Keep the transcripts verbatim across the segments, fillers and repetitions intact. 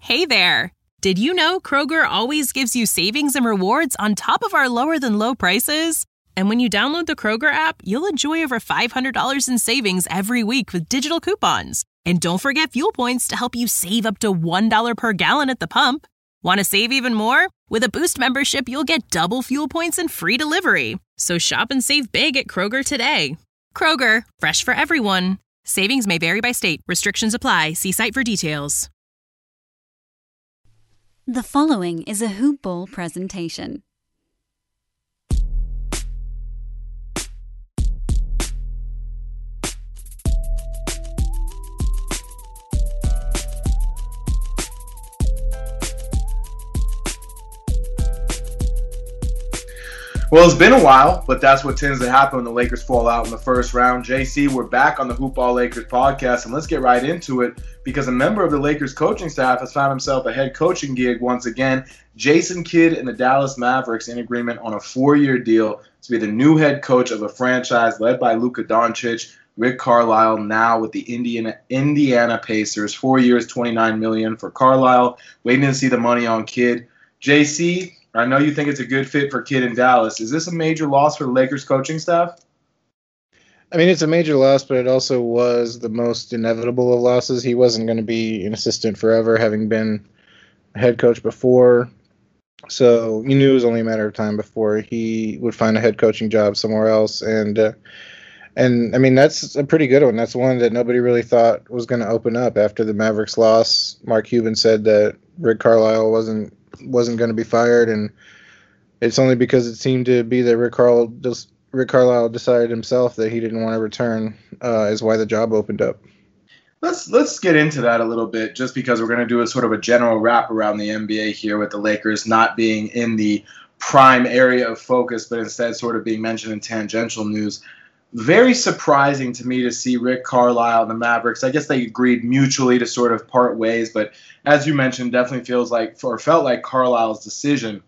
Hey there! Did you know Kroger always gives you savings and rewards on top of our lower-than-low prices? And when you download the Kroger app, you'll enjoy over five hundred dollars in savings every week with digital coupons. And don't forget fuel points to help you save up to one dollar per gallon at the pump. Want to save even more? With a Boost membership, you'll get double fuel points and free delivery. So shop and save big at Kroger today. Kroger, fresh for everyone. Savings may vary by state. Restrictions apply. See site for details. The following is a Hoop Ball presentation. Well, it's been a while, but that's what tends to happen when the Lakers fall out in the first round. J C, we're back on the Hoop Ball Lakers podcast, and let's get right into it because a member of the Lakers coaching staff has found himself a head coaching gig once again. Jason Kidd and the Dallas Mavericks in agreement on a four-year deal to be the new head coach of a franchise led by Luka Doncic. Rick Carlisle now with the Indiana Indiana Pacers. Four years, twenty-nine million dollars for Carlisle. Waiting to see the money on Kidd. J C, I know you think it's a good fit for Kidd in Dallas. Is this a major loss for the Lakers coaching staff? I mean, it's a major loss, but it also was the most inevitable of losses. He wasn't going to be an assistant forever, having been a head coach before. So you knew it was only a matter of time before he would find a head coaching job somewhere else. And, uh, and I mean, that's a pretty good one. That's one that nobody really thought was going to open up after the Mavericks loss. Mark Cuban said that Rick Carlisle wasn't wasn't going to be fired, and it's only because it seemed to be that Rick, Carl, just, Rick Carlisle decided himself that he didn't want to return uh, is why the job opened up. Let's let's get into that a little bit, just because we're going to do a sort of a general wrap around the N B A here with the Lakers not being in the prime area of focus, but instead sort of being mentioned in tangential news. Very surprising to me to see Rick Carlisle and the Mavericks. I guess they agreed mutually to sort of part ways, but as you mentioned, definitely feels like, or felt like Carlisle's decision.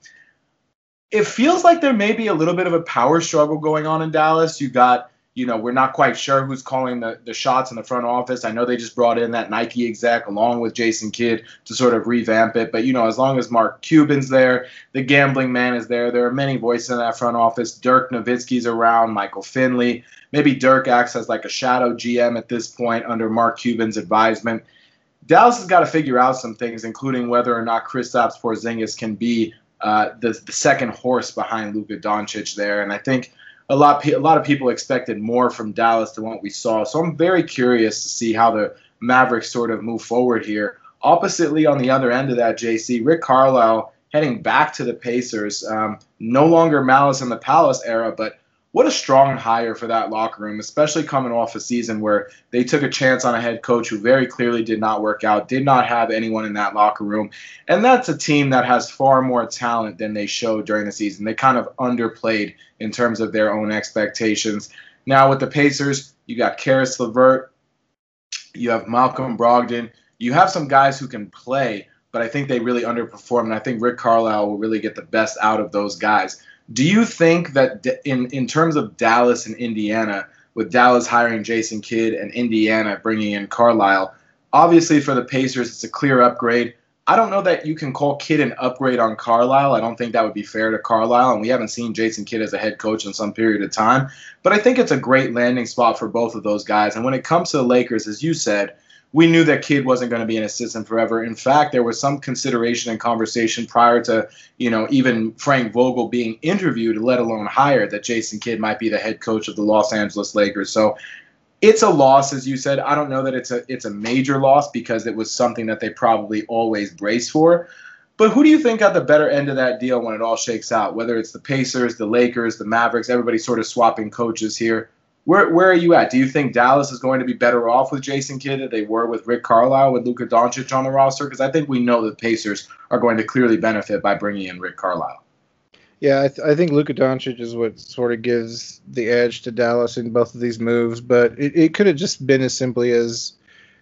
It feels like there may be a little bit of a power struggle going on in Dallas. You got, you know, we're not quite sure who's calling the, the shots in the front office. I know they just brought in that Nike exec along with Jason Kidd to sort of revamp it. But, you know, as long as Mark Cuban's there, the gambling man is there. There are many voices in that front office. Dirk Nowitzki's around, Michael Finley. Maybe Dirk acts as like a shadow G M at this point under Mark Cuban's advisement. Dallas has got to figure out some things, including whether or not Kristaps Porzingis can be uh, the, the second horse behind Luka Doncic there. And I think a lot, a lot of people expected more from Dallas than what we saw. So I'm very curious to see how the Mavericks sort of move forward here. Oppositely, on the other end of that, J C, Rick Carlisle heading back to the Pacers. Um, no longer Malice in the Palace era, but what a strong hire for that locker room, especially coming off a season where they took a chance on a head coach who very clearly did not work out, did not have anyone in that locker room. And that's a team that has far more talent than they showed during the season. They kind of underplayed in terms of their own expectations. Now with the Pacers, you got Karis LeVert, you have Malcolm Brogdon, you have some guys who can play, but I think they really underperformed, and I think Rick Carlisle will really get the best out of those guys. Do you think that in, in terms of Dallas and Indiana, with Dallas hiring Jason Kidd and Indiana bringing in Carlisle, obviously for the Pacers it's a clear upgrade. I don't know that you can call Kidd an upgrade on Carlisle. I don't think that would be fair to Carlisle, and we haven't seen Jason Kidd as a head coach in some period of time. But I think it's a great landing spot for both of those guys. And when it comes to the Lakers, as you said, we knew that Kidd wasn't going to be an assistant forever. In fact, there was some consideration and conversation prior to, you know, even Frank Vogel being interviewed, let alone hired, that Jason Kidd might be the head coach of the Los Angeles Lakers. So it's a loss, as you said. I don't know that it's a it's a major loss because it was something that they probably always braced for. But who do you think got the better end of that deal when it all shakes out? Whether it's the Pacers, the Lakers, the Mavericks, everybody sort of swapping coaches here. Where where are you at? Do you think Dallas is going to be better off with Jason Kidd than they were with Rick Carlisle, with Luka Doncic on the roster? Because I think we know the Pacers are going to clearly benefit by bringing in Rick Carlisle. Yeah, I, th- I think Luka Doncic is what sort of gives the edge to Dallas in both of these moves, but it, it could have just been as simply as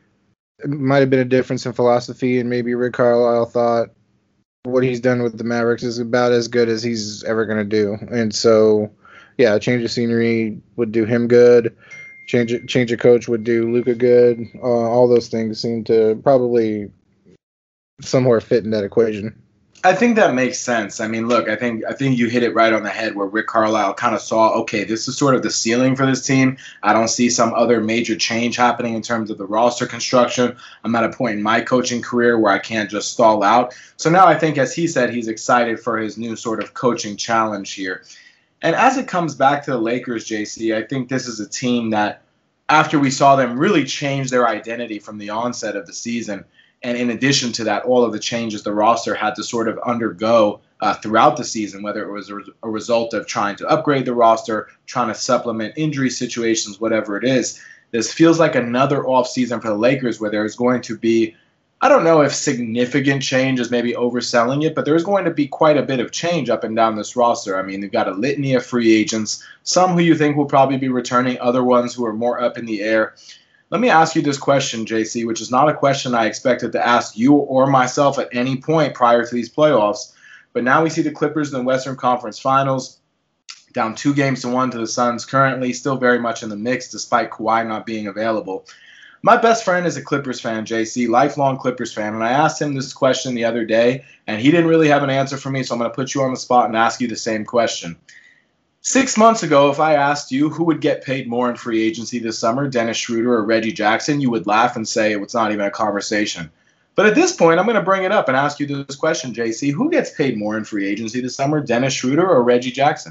it might have been a difference in philosophy, and maybe Rick Carlisle thought what he's done with the Mavericks is about as good as he's ever going to do. And so, yeah, a change of scenery would do him good. Change change of coach would do Luka good. Uh, all those things seem to probably somewhere fit in that equation. I think that makes sense. I mean, look, I think I think you hit it right on the head where Rick Carlisle kind of saw, okay, this is sort of the ceiling for this team. I don't see some other major change happening in terms of the roster construction. I'm at a point in my coaching career where I can't just stall out. So now I think, as he said, he's excited for his new sort of coaching challenge here. And as it comes back to the Lakers, J C, I think this is a team that, after we saw them really change their identity from the onset of the season, and in addition to that, all of the changes the roster had to sort of undergo uh, throughout the season, whether it was a, a result of trying to upgrade the roster, trying to supplement injury situations, whatever it is, this feels like another offseason for the Lakers where there's going to be, I don't know if significant change is maybe overselling it, but there's going to be quite a bit of change up and down this roster. I mean, they've got a litany of free agents, some who you think will probably be returning, other ones who are more up in the air. Let me ask you this question, J C, which is not a question I expected to ask you or myself at any point prior to these playoffs. But now we see the Clippers in the Western Conference Finals, down two games to one to the Suns, currently still very much in the mix despite Kawhi not being available. My best friend is a Clippers fan, J C, lifelong Clippers fan, and I asked him this question the other day, and he didn't really have an answer for me, so I'm going to put you on the spot and ask you the same question. Six months ago, if I asked you who would get paid more in free agency this summer, Dennis Schroeder or Reggie Jackson, you would laugh and say it's not even a conversation. But at this point, I'm going to bring it up and ask you this question, J C. Who gets paid more in free agency this summer, Dennis Schroeder or Reggie Jackson?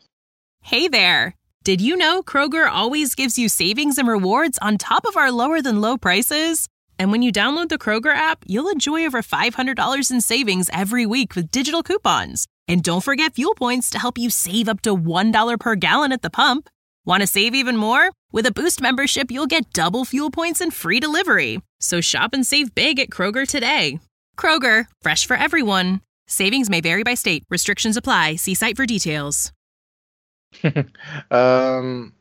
Hey there. Did you know Kroger always gives you savings and rewards on top of our lower than low prices? And when you download the Kroger app, you'll enjoy over five hundred dollars in savings every week with digital coupons. And don't forget fuel points to help you save up to one dollar per gallon at the pump. Want to save even more? With a Boost membership, you'll get double fuel points and free delivery. So shop and save big at Kroger today. Kroger, fresh for everyone. Savings may vary by state. Restrictions apply. See site for details. um,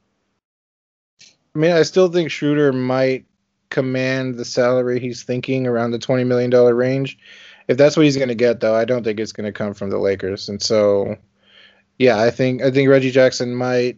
I mean, I still think Schroeder might command the salary he's thinking around the twenty million dollars range. If that's what he's going to get, though, I don't think it's going to come from the Lakers. And so, yeah, I think I think Reggie Jackson might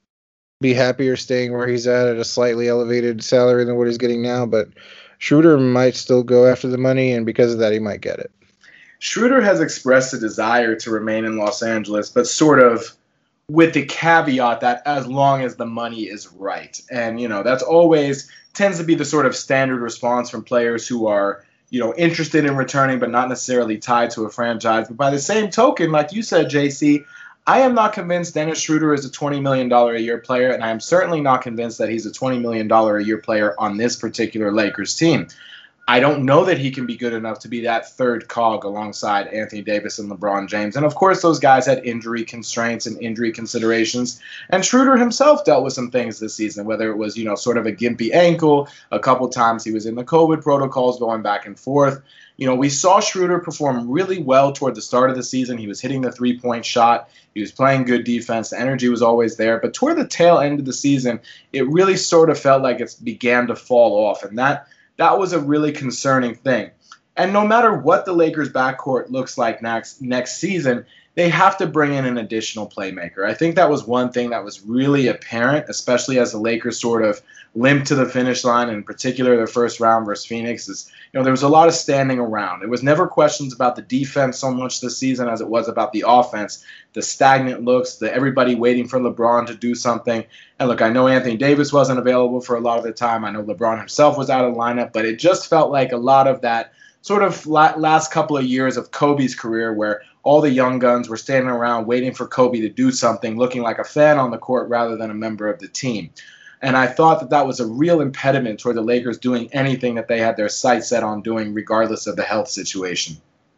be happier staying where he's at at a slightly elevated salary than what he's getting now. But Schroeder might still go after the money, and because of that, he might get it. Schroeder has expressed a desire to remain in Los Angeles, but sort of with the caveat that as long as the money is right. And, you know, that's always tends to be the sort of standard response from players who are, you know, interested in returning, but not necessarily tied to a franchise. But by the same token, like you said, J C, I am not convinced Dennis Schroeder is a twenty million dollars a year player, and I am certainly not convinced that he's a twenty million dollars a year player on this particular Lakers team. I don't know that he can be good enough to be that third cog alongside Anthony Davis and LeBron James. And, of course, those guys had injury constraints and injury considerations. And Schroeder himself dealt with some things this season, whether it was, you know, sort of a gimpy ankle. A couple times he was in the COVID protocols going back and forth. You know, we saw Schroeder perform really well toward the start of the season. He was hitting the three-point shot. He was playing good defense. The energy was always there. But toward the tail end of the season, it really sort of felt like it began to fall off. And that That was a really concerning thing. And no matter what the Lakers' backcourt looks like next next season, they have to bring in an additional playmaker. I think that was one thing that was really apparent, especially as the Lakers sort of limped to the finish line, in particular their first round versus Phoenix. Is, you know, there was a lot of standing around. It was never questions about the defense so much this season as it was about the offense, the stagnant looks, the everybody waiting for LeBron to do something. And look, I know Anthony Davis wasn't available for a lot of the time. I know LeBron himself was out of the lineup, but it just felt like a lot of that sort of last couple of years of Kobe's career where all the young guns were standing around waiting for Kobe to do something, looking like a fan on the court rather than a member of the team. And I thought that that was a real impediment toward the Lakers doing anything that they had their sights set on doing, regardless of the health situation.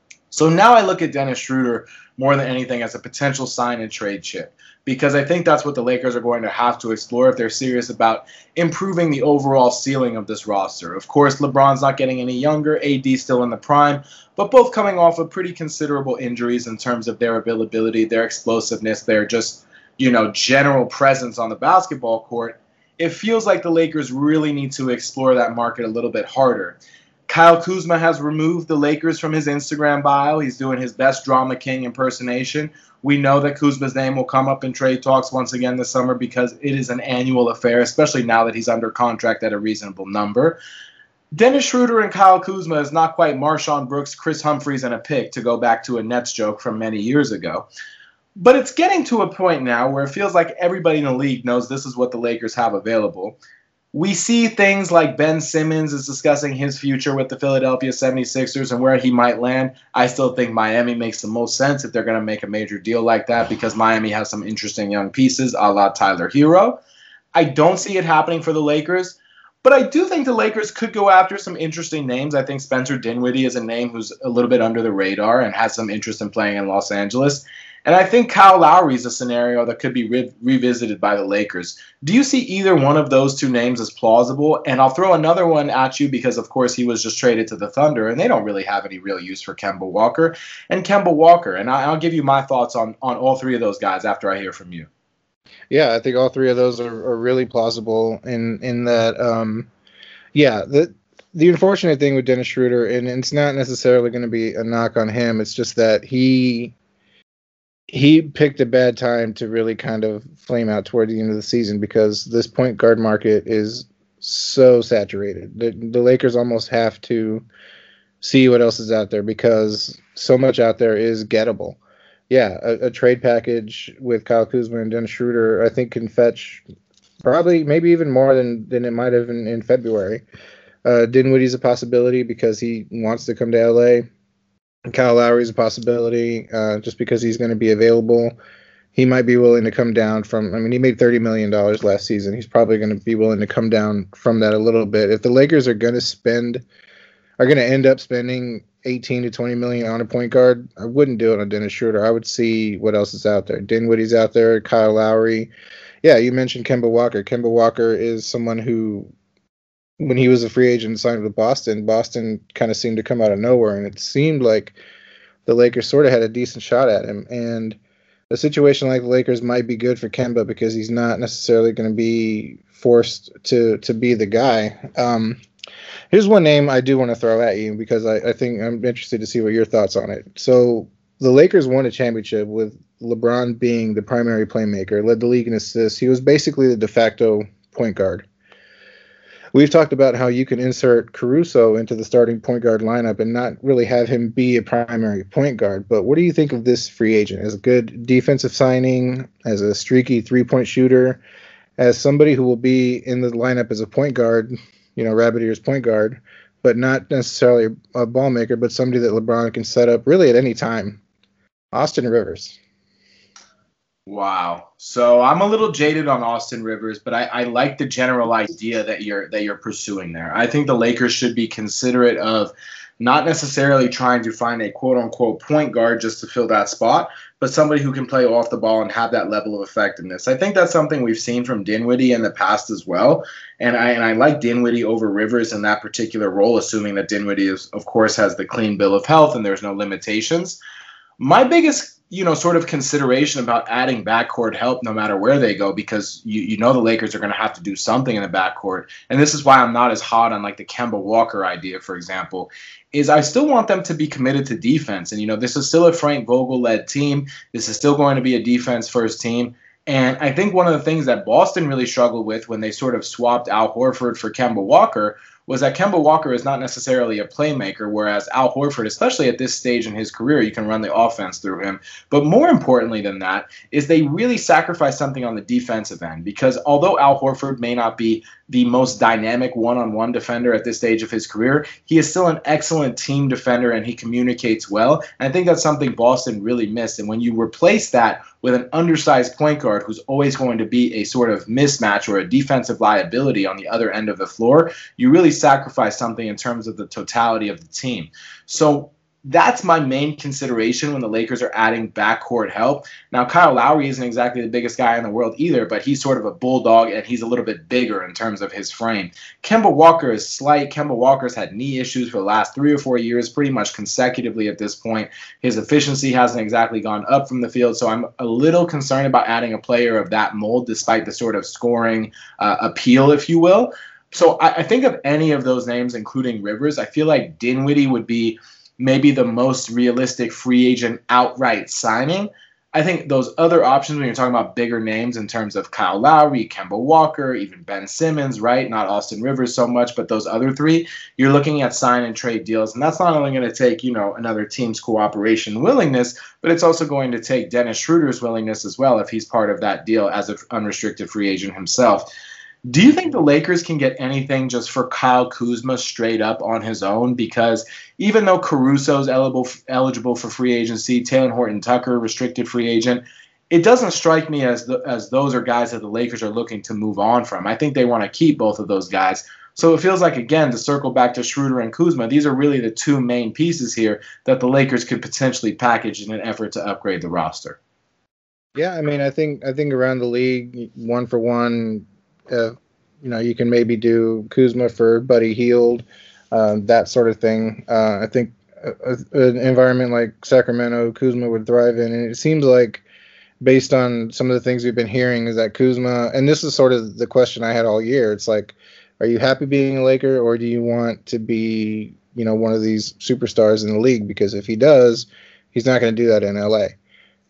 So now I look at Dennis Schroeder more than anything as a potential sign and trade chip, because I think that's what the Lakers are going to have to explore if they're serious about improving the overall ceiling of this roster. Of course, LeBron's not getting any younger, A D still in the prime, but both coming off of pretty considerable injuries in terms of their availability, their explosiveness, their just, you know, general presence on the basketball court. It feels like the Lakers really need to explore that market a little bit harder. Kyle Kuzma has removed the Lakers from his Instagram bio. He's doing his best Drama King impersonation. We know that Kuzma's name will come up in trade talks once again this summer because it is an annual affair, especially now that he's under contract at a reasonable number. Dennis Schroeder and Kyle Kuzma is not quite Marshawn Brooks, Chris Humphries, and a pick, to go back to a Nets joke from many years ago. But it's getting to a point now where it feels like everybody in the league knows this is what the Lakers have available. We see things like Ben Simmons is discussing his future with the Philadelphia seventy-sixers and where he might land. I still think Miami makes the most sense if they're going to make a major deal like that, because Miami has some interesting young pieces, a la Tyler Hero. I don't see it happening for the Lakers, but I do think the Lakers could go after some interesting names. I think Spencer Dinwiddie is a name who's a little bit under the radar and has some interest in playing in Los Angeles. And I think Kyle Lowry is a scenario that could be re- revisited by the Lakers. Do you see either one of those two names as plausible? And I'll throw another one at you because, of course, he was just traded to the Thunder, and they don't really have any real use for Kemba Walker. And Kemba Walker, and I- I'll give you my thoughts on, on all three of those guys after I hear from you. Yeah, I think all three of those are, are really plausible in, in that, um, yeah, the the unfortunate thing with Dennis Schroeder, and it's not necessarily going to be a knock on him, it's just that he... He picked a bad time to really kind of flame out toward the end of the season because this point guard market is so saturated. The, the Lakers almost have to see what else is out there because so much out there is gettable. Yeah, a, a trade package with Kyle Kuzma and Dennis Schroeder, I think, can fetch probably maybe even more than, than it might have in, in February. Uh, Dinwiddie's a possibility because he wants to come to L A. Kyle Lowry is a possibility uh, just because he's going to be available. He might be willing to come down from, I mean, he made thirty million dollars last season. He's probably going to be willing to come down from that a little bit. If the Lakers are going to spend, are going to end up spending eighteen to twenty million on a point guard, I wouldn't do it on Dennis Schroeder. I would see what else is out there. Dinwiddie's out there, Kyle Lowry. Yeah, you mentioned Kemba Walker. Kemba Walker is someone who, when he was a free agent and signed with Boston, Boston kind of seemed to come out of nowhere, and it seemed like the Lakers sort of had a decent shot at him. And a situation like the Lakers might be good for Kemba because he's not necessarily going to be forced to to be the guy. Um, here's one name I do want to throw at you because I, I think I'm interested to see what your thoughts on it. So the Lakers won a championship with LeBron being the primary playmaker, led the league in assists. He was basically the de facto point guard. We've talked about how you can insert Caruso into the starting point guard lineup and not really have him be a primary point guard. But what do you think of this free agent? As a good defensive signing, as a streaky three-point shooter, as somebody who will be in the lineup as a point guard, you know, rabbit ears point guard, but not necessarily a ball maker, but somebody that LeBron can set up really at any time. Austin Rivers. Wow. So I'm a little jaded on Austin Rivers, but I, I like the general idea that you're that you're pursuing there. I think the Lakers should be considerate of not necessarily trying to find a quote-unquote point guard just to fill that spot, but somebody who can play off the ball and have that level of effectiveness. I think that's something we've seen from Dinwiddie in the past as well, and I and I like Dinwiddie over Rivers in that particular role, assuming that Dinwiddie, is, of course, has the clean bill of health and there's no limitations. My biggest you know, sort of consideration about adding backcourt help no matter where they go, because you, you know the Lakers are going to have to do something in the backcourt. And this is why I'm not as hot on like the Kemba Walker idea, for example, is I still want them to be committed to defense. And, you know, this is still a Frank Vogel-led team. This is still going to be a defense-first team. And I think one of the things that Boston really struggled with when they sort of swapped Al Horford for Kemba Walker was that Kemba Walker is not necessarily a playmaker, whereas Al Horford, especially at this stage in his career, you can run the offense through him. But more importantly than that is they really sacrifice something on the defensive end, because although Al Horford may not be the most dynamic one-on-one defender at this stage of his career, he is still an excellent team defender and he communicates well. And I think that's something Boston really missed. And when you replace that with an undersized point guard who's always going to be a sort of mismatch or a defensive liability on the other end of the floor, you really sacrifice something in terms of the totality of the team. So that's my main consideration when the Lakers are adding backcourt help. Now, Kyle Lowry isn't exactly the biggest guy in the world either, but he's sort of a bulldog and he's a little bit bigger in terms of his frame. Kemba Walker is slight. Kemba Walker's had knee issues for the last three or four years, pretty much consecutively at this point. His efficiency hasn't exactly gone up from the field, so I'm a little concerned about adding a player of that mold despite the sort of scoring uh, appeal, if you will. So I, I think of any of those names, including Rivers, I feel like Dinwiddie would be maybe the most realistic free agent outright signing. I think those other options, when you're talking about bigger names in terms of Kyle Lowry, Kemba Walker, even Ben Simmons, right? Not Austin Rivers so much, but those other three, you're looking at sign and trade deals. And that's not only going to take, you know, another team's cooperation willingness, but it's also going to take Dennis Schroeder's willingness as well if he's part of that deal as an unrestricted free agent himself. Do you think the Lakers can get anything just for Kyle Kuzma straight up on his own? Because even though Caruso's eligible eligible for free agency, Talen Horton-Tucker, restricted free agent, it doesn't strike me as the, as those are guys that the Lakers are looking to move on from. I think they want to keep both of those guys. So it feels like, again, to circle back to Schroeder and Kuzma, these are really the two main pieces here that the Lakers could potentially package in an effort to upgrade the roster. Yeah, I mean, I think I think around the league, one for one, Uh, you know, you can maybe do Kuzma for Buddy Hield, um, that sort of thing. Uh, I think a, a, an environment like Sacramento, Kuzma would thrive in. And it seems like, based on some of the things we've been hearing, is that Kuzma, and this is sort of the question I had all year. It's like, are you happy being a Laker, or do you want to be, you know, one of these superstars in the league? Because if he does, he's not going to do that in L A.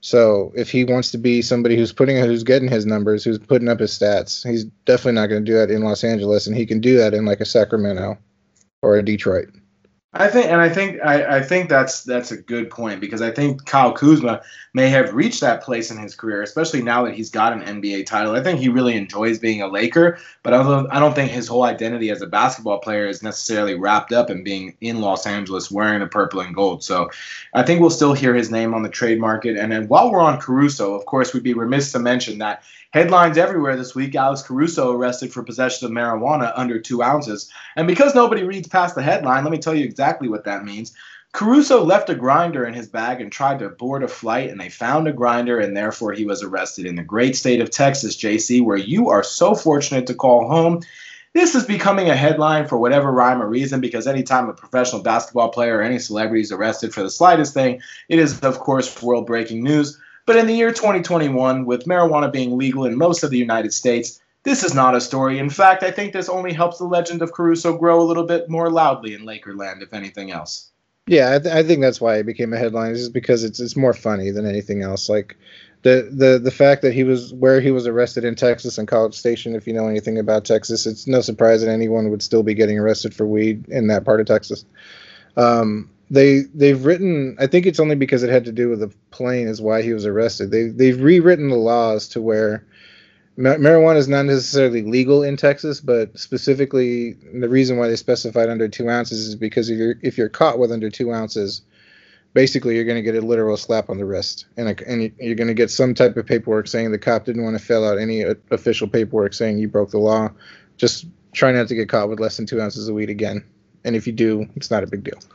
So if he wants to be somebody who's putting, who's getting his numbers, who's putting up his stats, he's definitely not going to do that in Los Angeles, and he can do that in like a Sacramento or a Detroit. I think, and I think, I, I think that's that's a good point, because I think Kyle Kuzma may have reached that place in his career, especially now that he's got an N B A title. I think he really enjoys being a Laker, but I don't, I don't think his whole identity as a basketball player is necessarily wrapped up in being in Los Angeles wearing the purple and gold. So I think we'll still hear his name on the trade market. And then while we're on Caruso, of course, we'd be remiss to mention that headlines everywhere this week: Alex Caruso arrested for possession of marijuana under two ounces. And because nobody reads past the headline, let me tell you exactly what that means. Caruso left a grinder in his bag and tried to board a flight, and they found a grinder, and therefore he was arrested in the great state of Texas, J C, where you are so fortunate to call home. This is becoming a headline for whatever rhyme or reason, because anytime a professional basketball player or any celebrity is arrested for the slightest thing, it is, of course, world-breaking news. But in the year twenty twenty-one, with marijuana being legal in most of the United States, this is not a story. In fact, I think this only helps the legend of Caruso grow a little bit more loudly in Lakerland, if anything else. Yeah, I, th- I think that's why it became a headline, is because it's it's more funny than anything else. Like the, the the fact that he was where he was arrested in Texas and College Station. If you know anything about Texas, it's no surprise that anyone would still be getting arrested for weed in that part of Texas. Um, They they've written, I think it's only because it had to do with the plane is why he was arrested. They they've rewritten the laws to where ma- marijuana is not necessarily legal in Texas, but specifically the reason why they specified under two ounces is because if you're if you're caught with under two ounces, basically you're going to get a literal slap on the wrist, and a, and you're going to get some type of paperwork saying the cop didn't want to fill out any official paperwork saying you broke the law. Just try not to get caught with less than two ounces of weed again, and if you do, it's not a big deal.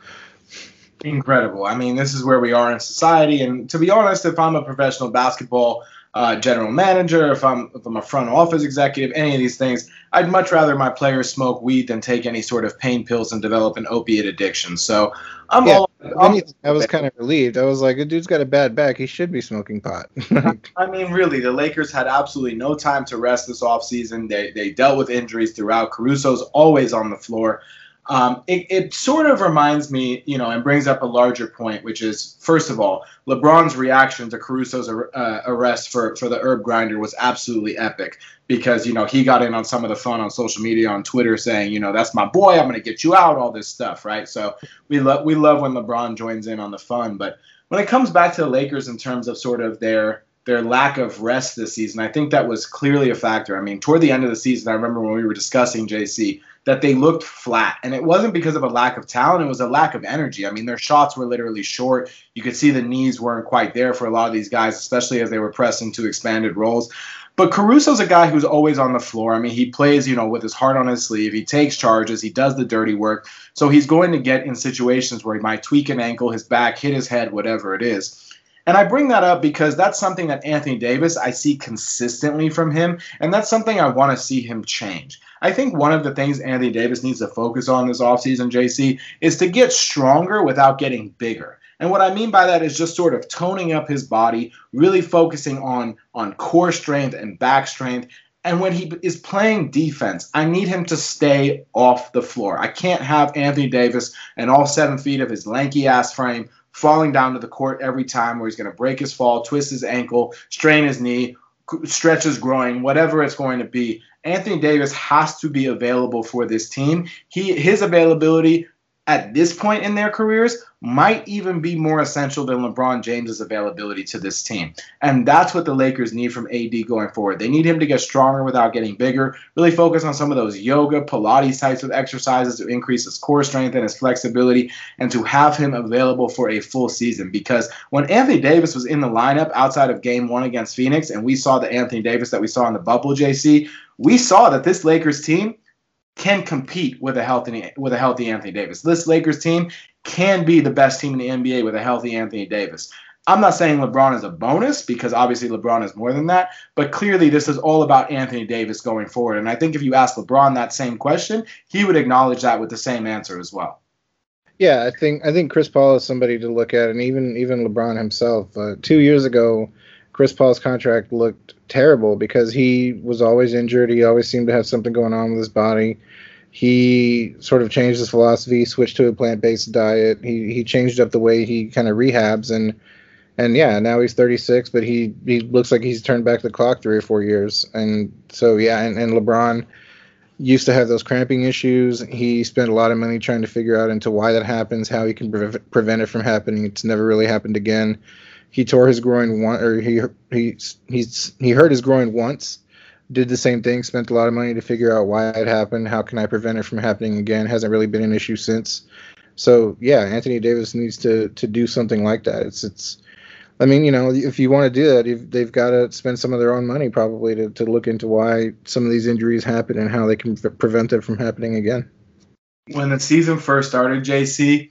Incredible. I mean, this is where we are in society. And to be honest, if I'm a professional basketball uh, general manager, if I'm if I'm a front office executive, any of these things, I'd much rather my players smoke weed than take any sort of pain pills and develop an opiate addiction. So I'm yeah, all. I'm, I was kind of relieved. I was like, the dude's got a bad back. He should be smoking pot. I mean, really, the Lakers had absolutely no time to rest this offseason. They they dealt with injuries throughout. Caruso's always on the floor. Um, it, it sort of reminds me, you know, and brings up a larger point, which is, first of all, LeBron's reaction to Caruso's uh, arrest for, for the herb grinder was absolutely epic, because, you know, he got in on some of the fun on social media, on Twitter, saying, you know, that's my boy, I'm going to get you out, all this stuff, right? So we love we love when LeBron joins in on the fun. But when it comes back to the Lakers in terms of sort of their their lack of rest this season, I think that was clearly a factor. I mean, toward the end of the season, I remember when we were discussing, J C, that they looked flat. And it wasn't because of a lack of talent. It was a lack of energy. I mean, their shots were literally short. You could see the knees weren't quite there for a lot of these guys, especially as they were pressed into expanded roles. But Caruso's a guy who's always on the floor. I mean, he plays, you know, with his heart on his sleeve. He takes charges. He does the dirty work. So he's going to get in situations where he might tweak an ankle, his back, hit his head, whatever it is. And I bring that up because that's something that Anthony Davis, I see consistently from him, and that's something I want to see him change. I think one of the things Anthony Davis needs to focus on this offseason, J C, is to get stronger without getting bigger. And what I mean by that is just sort of toning up his body, really focusing on, on core strength and back strength. And when he is playing defense, I need him to stay off the floor. I can't have Anthony Davis and all seven feet of his lanky ass frame falling down to the court every time, where he's going to break his fall, twist his ankle, strain his knee, stretch his groin, whatever it's going to be. Anthony Davis has to be available for this team. He his availability at this point in their careers might even be more essential than LeBron James's availability to this team. And that's what the Lakers need from A D going forward. They need him to get stronger without getting bigger, really focus on some of those yoga, Pilates types of exercises to increase his core strength and his flexibility, and to have him available for a full season. Because when Anthony Davis was in the lineup outside of game one against Phoenix, and we saw the Anthony Davis that we saw in the bubble, J C, we saw that this Lakers team can compete with a healthy with a healthy Anthony Davis. This Lakers team can be the best team in the N B A with a healthy Anthony Davis. I'm not saying LeBron is a bonus, because obviously LeBron is more than that, but clearly this is all about Anthony Davis going forward. And I think if you ask LeBron that same question, he would acknowledge that with the same answer as well. Yeah, I think I think Chris Paul is somebody to look at, and even even LeBron himself. Uh, two years ago, Chris Paul's contract looked terrible because he was always injured. He always seemed to have something going on with his body. He sort of changed his philosophy, switched to a plant-based diet. He he changed up the way he kind of rehabs, and and yeah, now he's thirty-six, but he, he looks like he's turned back the clock three or four years. And so yeah, and, and LeBron used to have those cramping issues. He spent a lot of money trying to figure out into why that happens, how he can pre- prevent it from happening. It's never really happened again. He tore his groin one, or he he he's he hurt his groin once. Did the same thing. Spent a lot of money to figure out why it happened. How can I prevent it from happening again? Hasn't really been an issue since. So yeah, Anthony Davis needs to to do something like that. It's it's. I mean, you know, if you want to do that, they've got to spend some of their own money probably to to look into why some of these injuries happen and how they can f- prevent them from happening again. When the season first started, J C,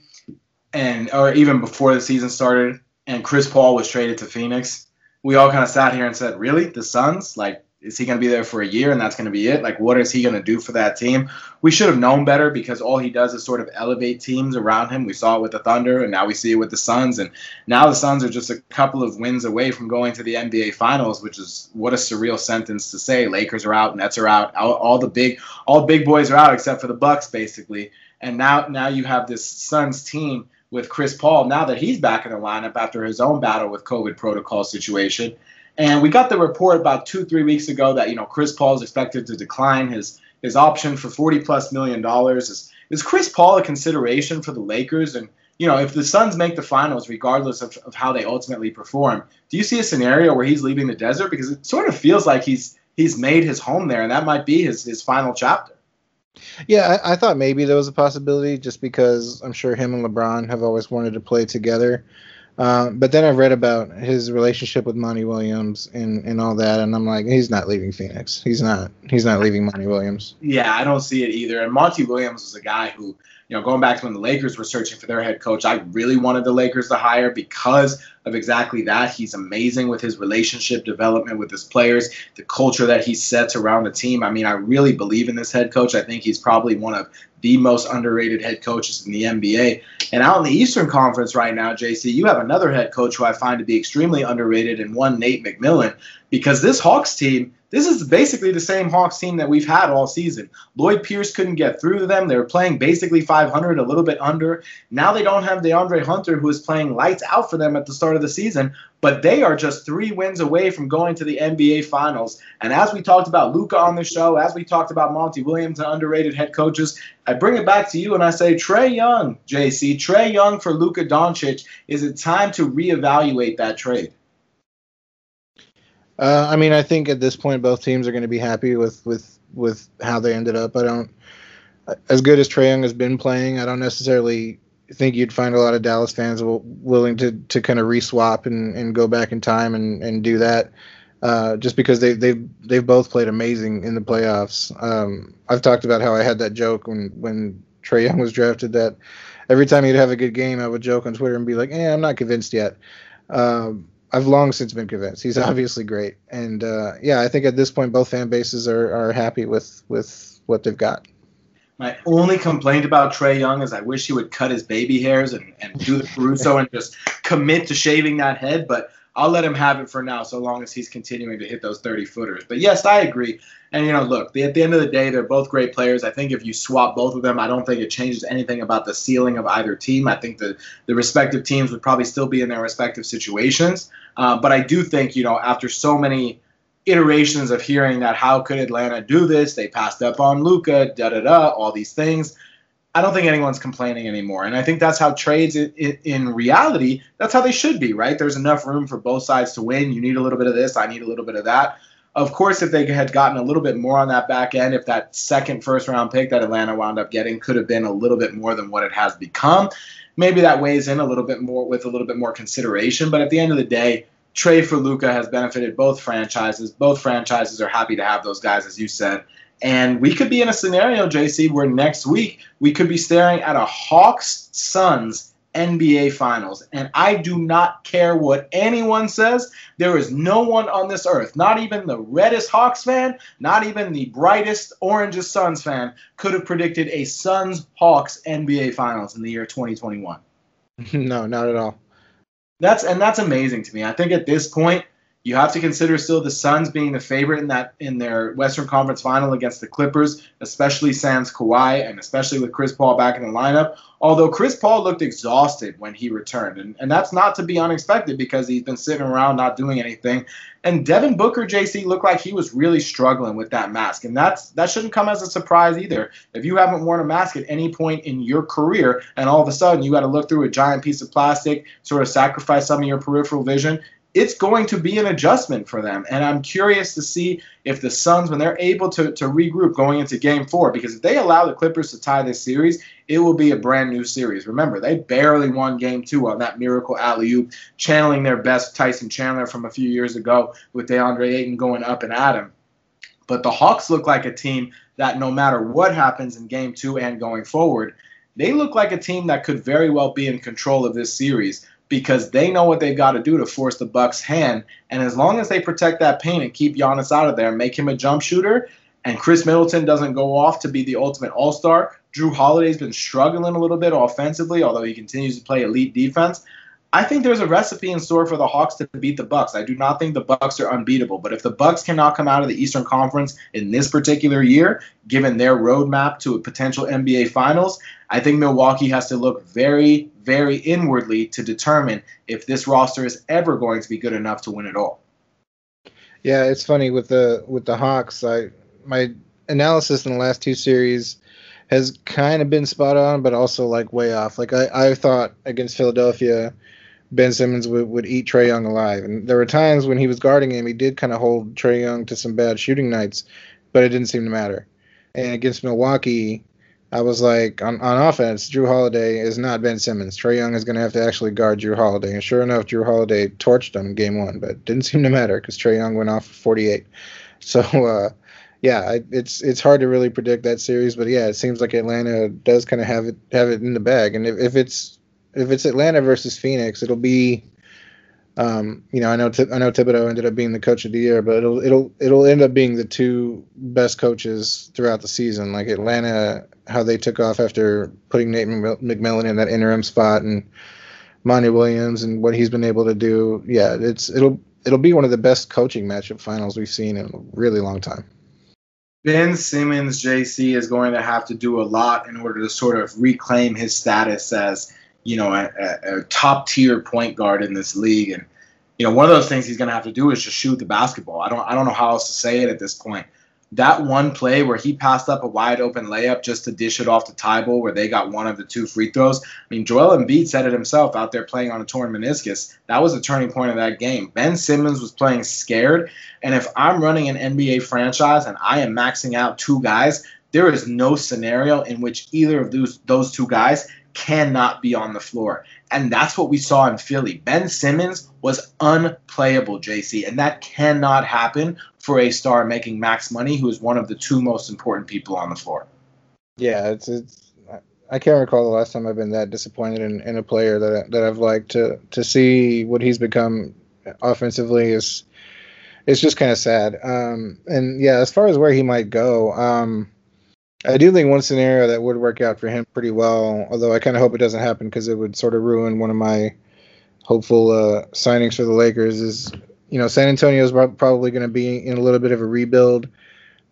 and or even before the season started, and Chris Paul was traded to Phoenix, we all kind of sat here and said, really? The Suns? Like, is he going to be there for a year and that's going to be it? Like, what is he going to do for that team? We should have known better, because all he does is sort of elevate teams around him. We saw it with the Thunder, and now we see it with the Suns. And now the Suns are just a couple of wins away from going to the N B A Finals, which is what a surreal sentence to say. Lakers are out, Nets are out, all, all the big all big boys are out except for the Bucks, basically. And now now you have this Suns team with Chris Paul, now that he's back in the lineup after his own battle with COVID protocol situation. And we got the report about two, three weeks ago that, you know, Chris Paul is expected to decline his his option for forty plus million dollars. Is, is Chris Paul a consideration for the Lakers? And, you know, if the Suns make the finals, regardless of, of how they ultimately perform, do you see a scenario where he's leaving the desert? Because it sort of feels like he's he's made his home there, and that might be his, his final chapter. Yeah, I, I thought maybe there was a possibility, just because I'm sure him and LeBron have always wanted to play together. Uh, but then I read about his relationship with Monty Williams and, and all that, and I'm like, he's not leaving Phoenix. He's not. He's not leaving Monty Williams. Yeah, I don't see it either. And Monty Williams was a guy who, you know, going back to when the Lakers were searching for their head coach, I really wanted the Lakers to hire because of exactly that. He's amazing with his relationship development with his players, the culture that he sets around the team. I mean, I really believe in this head coach. I think he's probably one of the most underrated head coaches in the N B A. And out in the Eastern Conference right now, J C, you have another head coach who I find to be extremely underrated, and one Nate McMillan, because this Hawks team, this is basically the same Hawks team that we've had all season. Lloyd Pierce couldn't get through to them. They were playing basically five hundred, a little bit under. Now they don't have DeAndre Hunter, who is playing lights out for them at the start of the season, but they are just three wins away from going to the N B A Finals. And as we talked about Luka on the show, as we talked about Monty Williams and underrated head coaches, I bring it back to you and I say, Trae Young, J C, Trae Young for Luka Doncic. Is it time to reevaluate that trade? Uh, I mean, I think at this point both teams are going to be happy with, with, with how they ended up. I don't, as good as Trae Young has been playing, I don't necessarily think you'd find a lot of Dallas fans will, willing to, to kind of re-swap and, and go back in time and, and do that. Uh, just because they they've they've both played amazing in the playoffs. Um, I've talked about how I had that joke when when Trae Young was drafted, that every time he'd have a good game, I would joke on Twitter and be like, "Eh, I'm not convinced yet." Um, I've long since been convinced. He's obviously great, and uh, yeah, I think at this point both fan bases are, are happy with with what they've got. My only complaint about Trae Young is I wish he would cut his baby hairs and, and do the Caruso and just commit to shaving that head, but I'll let him have it for now so long as he's continuing to hit those thirty-footers. But yes, I agree. And, you know, look, they, at the end of the day, they're both great players. I think if you swap both of them, I don't think it changes anything about the ceiling of either team. I think the, the respective teams would probably still be in their respective situations. Uh, but I do think, you know, after so many iterations of hearing that how could Atlanta do this, they passed up on Luka, da-da-da, all these things, I don't think anyone's complaining anymore. And I think that's how trades in, in, in reality, that's how they should be, right? There's enough room for both sides to win. You need a little bit of this, I need a little bit of that. Of course, if they had gotten a little bit more on that back end, if that second first round pick that Atlanta wound up getting could have been a little bit more than what it has become, maybe that weighs in a little bit more with a little bit more consideration. But at the end of the day, trade for Luka has benefited both franchises. Both franchises are happy to have those guys, as you said. And we could be in a scenario, J C, where next week we could be staring at a Hawks-Suns N B A Finals. And I do not care what anyone says. There is no one on this earth, not even the reddest Hawks fan, not even the brightest, orangest Suns fan, could have predicted a Suns-Hawks N B A Finals in the year twenty twenty-one. No, not at all. That's and that's amazing to me. I think at this point, you have to consider still the Suns being the favorite in that in their Western Conference Final against the Clippers, especially sans Kawhi and especially with Chris Paul back in the lineup. Although Chris Paul looked exhausted when he returned, and, and that's not to be unexpected because he's been sitting around not doing anything. And Devin Booker, J C, looked like he was really struggling with that mask, and that's that shouldn't come as a surprise either. If you haven't worn a mask at any point in your career, and all of a sudden you got to look through a giant piece of plastic, sort of sacrifice some of your peripheral vision, it's going to be an adjustment for them. And I'm curious to see if the Suns, when they're able to, to regroup going into game four, because if they allow the Clippers to tie this series, it will be a brand new series. Remember, they barely won game two on that miracle alley-oop, channeling their best Tyson Chandler from a few years ago with DeAndre Ayton going up and at him. But the Hawks look like a team that no matter what happens in game two and going forward, they look like a team that could very well be in control of this series, because they know what they've got to do to force the Bucks' hand. And as long as they protect that paint and keep Giannis out of there and make him a jump shooter, and Chris Middleton doesn't go off to be the ultimate all-star, Drew Holiday's been struggling a little bit offensively, although he continues to play elite defense, I think there's a recipe in store for the Hawks to beat the Bucks. I do not think the Bucks are unbeatable, but if the Bucks cannot come out of the Eastern Conference in this particular year, given their roadmap to a potential N B A Finals, I think Milwaukee has to look very, very inwardly to determine if this roster is ever going to be good enough to win it all. Yeah, it's funny with the with the Hawks. I my analysis in the last two series has kind of been spot on, but also like way off. Like I, I thought against Philadelphia, Ben Simmons would, would eat Trae Young alive. And there were times when he was guarding him, he did kind of hold Trae Young to some bad shooting nights, but it didn't seem to matter. And against Milwaukee, I was like, on, on offense, Drew Holiday is not Ben Simmons. Trae Young is going to have to actually guard Drew Holiday. And sure enough, Drew Holiday torched him in game one, but it didn't seem to matter because Trae Young went off for forty-eight. So, uh, yeah, it's it's hard to really predict that series, but yeah, it seems like Atlanta does kind of have it have it in the bag. And if, if it's if it's Atlanta versus Phoenix, it'll be, um, you know, I know I know Thibodeau ended up being the coach of the year, but it'll it'll it'll end up being the two best coaches throughout the season. Like Atlanta, how they took off after putting Nate McMillan in that interim spot, and Monty Williams and what he's been able to do. Yeah, it's it'll it'll be one of the best coaching matchup finals we've seen in a really long time. Ben Simmons, J C, is going to have to do a lot in order to sort of reclaim his status as, you know, a, a, a top-tier point guard in this league. And, you know, one of those things he's going to have to do is just shoot the basketball. I don't I don't know how else to say it at this point. That one play where he passed up a wide-open layup just to dish it off to Tybalt, where they got one of the two free throws. I mean, Joel Embiid said it himself out there playing on a torn meniscus. That was a turning point of that game. Ben Simmons was playing scared, and if I'm running an N B A franchise and I am maxing out two guys, there is no scenario in which either of those those two guys cannot be on the floor. And that's what we saw in Philly. Ben Simmons was unplayable, J C, and that cannot happen for a star making max money who is one of the two most important people on the floor. Yeah, it's it's. I can't recall the last time I've been that disappointed in, in a player that I, that I've liked. To to see what he's become offensively is it's just kind of sad. Um, and yeah, as far as where he might go, um, I do think one scenario that would work out for him pretty well, although I kind of hope it doesn't happen because it would sort of ruin one of my hopeful uh, signings for the Lakers, is, you know, San Antonio is probably going to be in a little bit of a rebuild,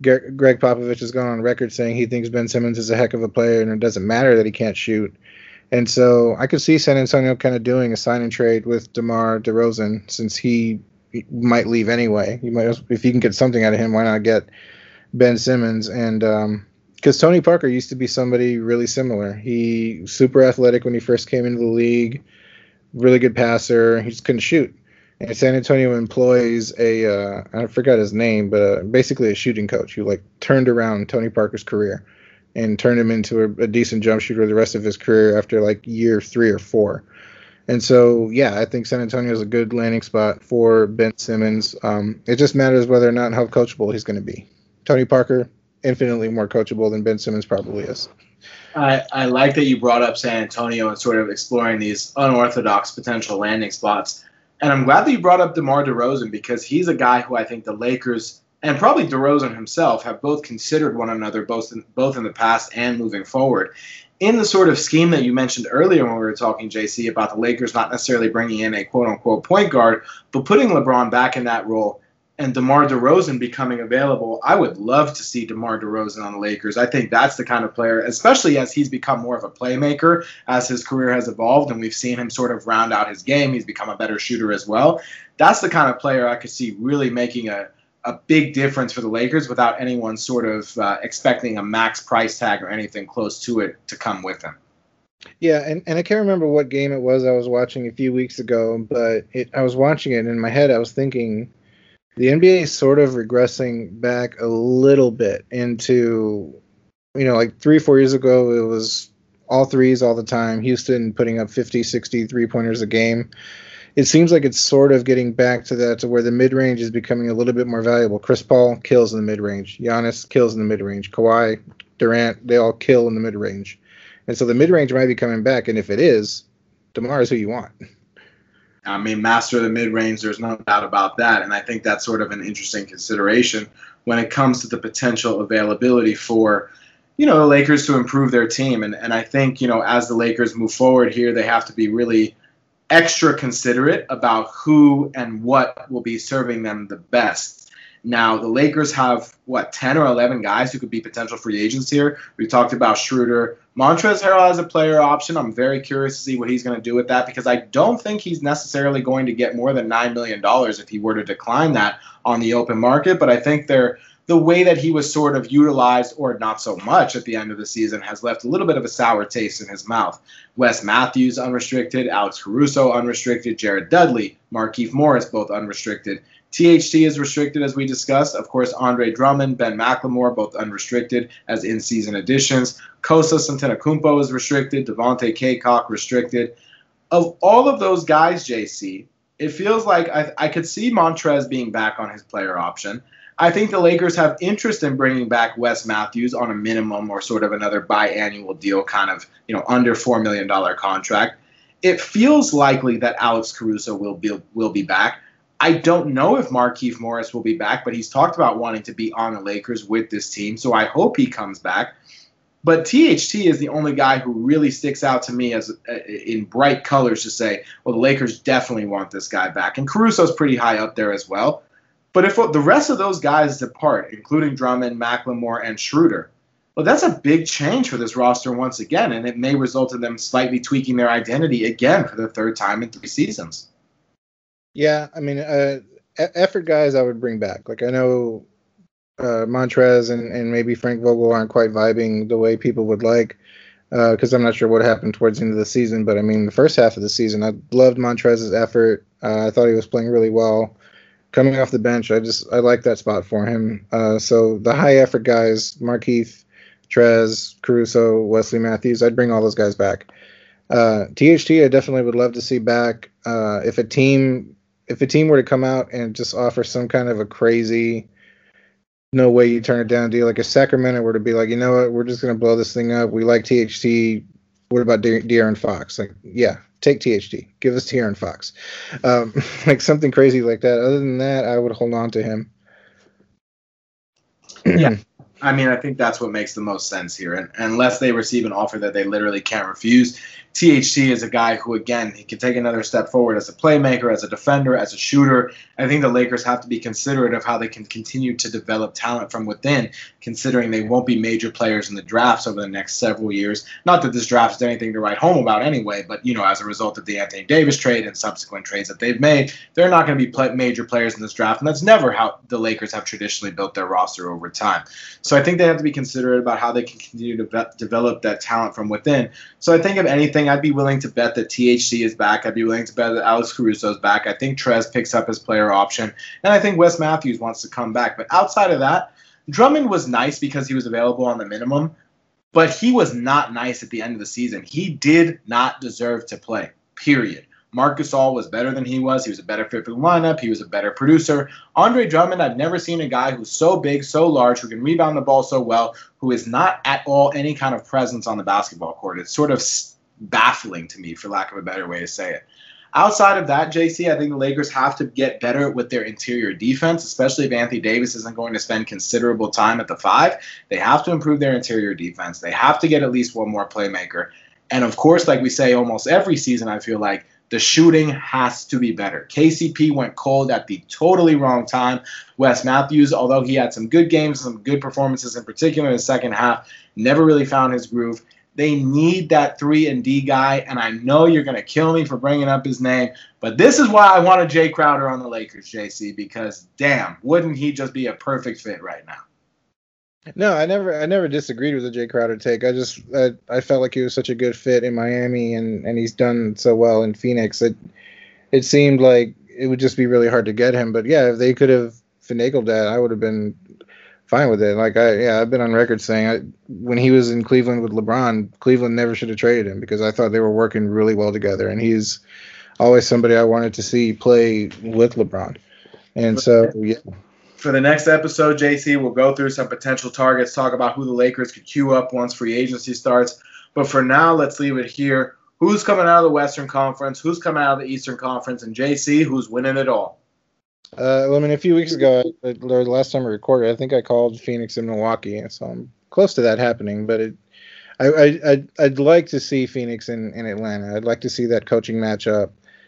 Greg Popovich has gone on record saying he thinks Ben Simmons is a heck of a player, and it doesn't matter that he can't shoot. And so I could see San Antonio kind of doing a sign and trade with DeMar DeRozan, since he might leave anyway. You might, if you can get something out of him, why not get Ben Simmons? And um, because Tony Parker used to be somebody really similar. He super athletic when he first came into the league, really good passer. He just couldn't shoot. And San Antonio employs a, uh, I forgot his name, but uh, basically a shooting coach who like turned around Tony Parker's career and turned him into a, a decent jump shooter the rest of his career after like year three or four. And so, yeah, I think San Antonio is a good landing spot for Ben Simmons. Um, it just matters whether or not how coachable he's going to be. Tony Parker, infinitely more coachable than Ben Simmons probably is. I, I like that you brought up San Antonio and sort of exploring these unorthodox potential landing spots. And I'm glad that you brought up DeMar DeRozan, because he's a guy who I think the Lakers and probably DeRozan himself have both considered one another, both in, both in the past and moving forward. In the sort of scheme that you mentioned earlier when we were talking, J C, about the Lakers not necessarily bringing in a quote-unquote point guard, but putting LeBron back in that role and DeMar DeRozan becoming available, I would love to see DeMar DeRozan on the Lakers. I think that's the kind of player, especially as he's become more of a playmaker as his career has evolved and we've seen him sort of round out his game. He's become a better shooter as well. That's the kind of player I could see really making a, a big difference for the Lakers without anyone sort of uh, expecting a max price tag or anything close to it to come with him. Yeah, and, and I can't remember what game it was I was watching a few weeks ago, but it, I was watching it, and in my head I was thinking, the N B A is sort of regressing back a little bit into, you know, like three, four years ago, it was all threes all the time. Houston putting up fifty, sixty three-pointers a game. It seems like it's sort of getting back to that, to where the mid-range is becoming a little bit more valuable. Chris Paul kills in the mid-range. Giannis kills in the mid-range. Kawhi, Durant, they all kill in the mid-range. And so the mid-range might be coming back, and if it is, DeMar is who you want. I mean, master of the mid-range, there's no doubt about that. And I think that's sort of an interesting consideration when it comes to the potential availability for, you know, the Lakers to improve their team. And, and I think, you know, as the Lakers move forward here, they have to be really extra considerate about who and what will be serving them the best. Now, the Lakers have, what, ten or eleven guys who could be potential free agents here. We talked about Schroeder. Montrezl Harrell has a player option. I'm very curious to see what he's going to do with that, because I don't think he's necessarily going to get more than nine million dollars if he were to decline that on the open market. But I think they're, the way that he was sort of utilized, or not so much at the end of the season, has left a little bit of a sour taste in his mouth. Wes Matthews, unrestricted. Alex Caruso, unrestricted. Jared Dudley, Markieff Morris, both unrestricted. T H T is restricted, as we discussed. Of course, Andre Drummond, Ben McLemore, both unrestricted as in-season additions. Kostas Antetokounmpo is restricted. Devontae Cacok restricted. Of all of those guys, J C, it feels like I, I could see Montrez being back on his player option. I think the Lakers have interest in bringing back Wes Matthews on a minimum or sort of another biannual deal, kind of, you know, under four million dollars contract. It feels likely that Alex Caruso will be, will be back. I don't know if Markieff Morris will be back, but he's talked about wanting to be on the Lakers with this team, so I hope he comes back. But T H T is the only guy who really sticks out to me as uh, in bright colors to say, well, the Lakers definitely want this guy back. And Caruso's pretty high up there as well. But if the rest of those guys depart, including Drummond, McLemore, and Schroeder, well, that's a big change for this roster once again, and it may result in them slightly tweaking their identity again for the third time in three seasons. Yeah, I mean, uh, effort guys I would bring back. Like, I know uh, Montrez and, and maybe Frank Vogel aren't quite vibing the way people would like, because uh, I'm not sure what happened towards the end of the season. But, I mean, the first half of the season, I loved Montrez's effort. Uh, I thought he was playing really well. Coming off the bench, I just I like that spot for him. Uh, so the high-effort guys, Markieff, Trez, Caruso, Wesley Matthews, I'd bring all those guys back. Uh, T H T, I definitely would love to see back. Uh, if a team... If a team were to come out and just offer some kind of a crazy, no way you turn it down deal, like if Sacramento were to be like, you know what, we're just going to blow this thing up. We like T H T. What about De- De'Aaron Fox? Like, yeah, take T H T. Give us De'Aaron Fox. Um, like something crazy like that. Other than that, I would hold on to him. Yeah. I mean, I think that's what makes the most sense here. And unless they receive an offer that they literally can't refuse, T H C is a guy who, again, he can take another step forward as a playmaker, as a defender, as a shooter. I think the Lakers have to be considerate of how they can continue to develop talent from within, considering they won't be major players in the drafts over the next several years. Not that this draft is anything to write home about anyway, but, you know, as a result of the Anthony Davis trade and subsequent trades that they've made, they're not going to be play- major players in this draft, and that's never how the Lakers have traditionally built their roster over time. So I think they have to be considerate about how they can continue to be- develop that talent from within. So I think, if anything, I'd be willing to bet that T H C is back. I'd be willing to bet that Alex Caruso is back. I think Trez picks up his player option, and I think Wes Matthews wants to come back. But outside of that, Drummond was nice because he was available on the minimum, but he was not nice at the end of the season. He did not deserve to play, period. Marc Gasol was better than he was. He was a better fit for the lineup. He was a better producer. Andre Drummond, I've never seen a guy who's so big, so large, who can rebound the ball so well, who is not at all any kind of presence on the basketball court. It's sort of baffling to me, for lack of a better way to say it. Outside of that, J C, I think the Lakers have to get better with their interior defense, especially if Anthony Davis isn't going to spend considerable time at the five. They have to improve their interior defense. They have to get at least one more playmaker. And, of course, like we say almost every season, I feel like, the shooting has to be better. K C P went cold at the totally wrong time. Wes Matthews, although he had some good games, some good performances in particular in the second half, never really found his groove. They need that three and D guy, and I know you're going to kill me for bringing up his name, but this is why I wanted Jay Crowder on the Lakers, J C, because, damn, wouldn't he just be a perfect fit right now? No, I never I never disagreed with the Jay Crowder take. I just I, I felt like he was such a good fit in Miami, and, and he's done so well in Phoenix. It it seemed like it would just be really hard to get him. But yeah, if they could have finagled that, I would have been fine with it. Like I yeah, I've been on record saying I, when he was in Cleveland with LeBron, Cleveland never should have traded him because I thought they were working really well together, and he's always somebody I wanted to see play with LeBron. And so yeah. For the next episode, J C, we'll go through some potential targets, talk about who the Lakers could queue up once free agency starts. But for now, let's leave it here. Who's coming out of the Western Conference? Who's coming out of the Eastern Conference? And J C, who's winning it all? Uh, well, I mean, a few weeks ago, or the last time I recorded, I think I called Phoenix and Milwaukee, so I'm close to that happening. But it, I, I, I'd, I'd like to see Phoenix in, in Atlanta. I'd like to see that coaching matchup.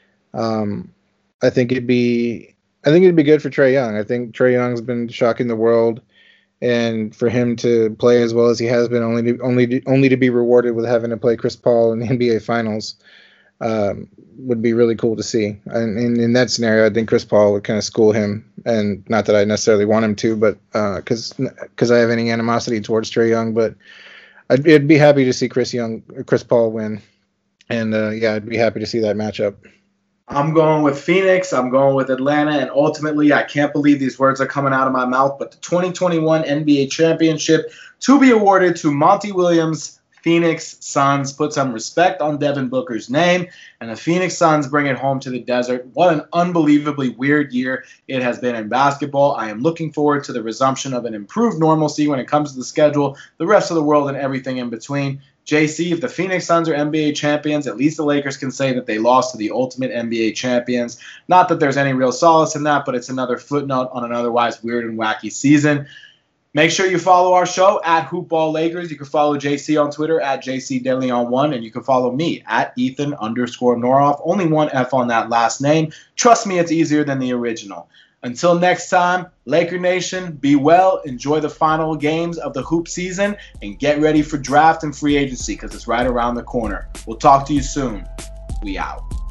Um, I think it'd be... I think it'd be good for Trae Young. I think Trae Young's been shocking the world, and for him to play as well as he has been, only to, only to, only to be rewarded with having to play Chris Paul in the N B A Finals, um, would be really cool to see. And in, in that scenario, I think Chris Paul would kind of school him, and not that I necessarily want him to, but because uh, because I have any animosity towards Trae Young, but I'd, I'd be happy to see Chris Young, Chris Paul win, and uh, yeah, I'd be happy to see that matchup. I'm going with Phoenix. I'm going with Atlanta. And ultimately, I can't believe these words are coming out of my mouth, but the twenty twenty-one N B A championship to be awarded to Monty Williams' Phoenix Suns. Put some respect on Devin Booker's name, and the Phoenix Suns bring it home to the desert. What an unbelievably weird year it has been in basketball. I am looking forward to the resumption of an improved normalcy when it comes to the schedule, the rest of the world, and everything in between. J C, if the Phoenix Suns are N B A champions, at least the Lakers can say that they lost to the ultimate N B A champions. Not that there's any real solace in that, but it's another footnote on an otherwise weird and wacky season. Make sure you follow our show at Hoopball Lakers. You can follow J C on Twitter at J C De Leon one, and you can follow me at Ethan underscore Noroff. Only one F on that last name. Trust me, it's easier than the original. Until next time, Laker Nation, be well, enjoy the final games of the hoop season, and get ready for draft and free agency because it's right around the corner. We'll talk to you soon. We out.